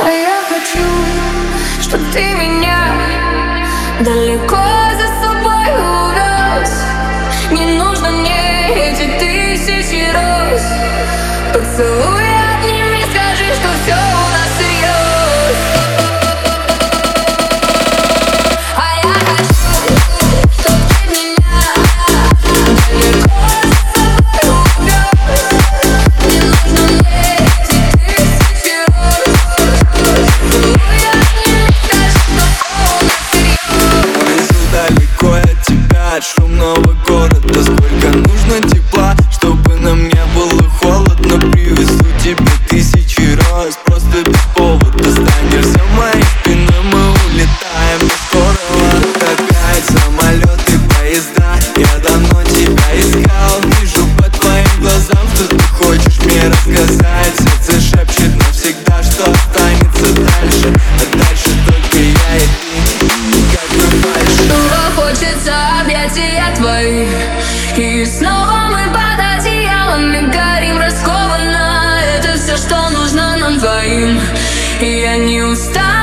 А я хочу, чтоб ты меня далеко за собой увез. Не нужно мне эти тысячи роз. Поцелуй, обними, скажи, что все у нас всерьез. А я хочу, чтоб ты меня далеко за собой увез. Не нужно мне эти тысячи роз. Поцелуй, обними, скажи, что все у нас всерьез. Внизу далеко от тебя, от шумного города. Сколько нужно тепла, чтобы нам не было холодно. Привезу тебе тысячи роз, просто без повода. Станешь за моей спиной, мы улетаем до скорого. Опять самолеты, поезда, я давно тебя искал. Вижу по твоим глазам, что ты хочешь мне рассказать. Сердце шепчет навсегда, что останется дальше. А дальше только я и ты, как на фальши. Снова хочется объятия твоих, и снова мы под одеялами горим раскованно. Это все, что нужно нам двоим, и я не устану.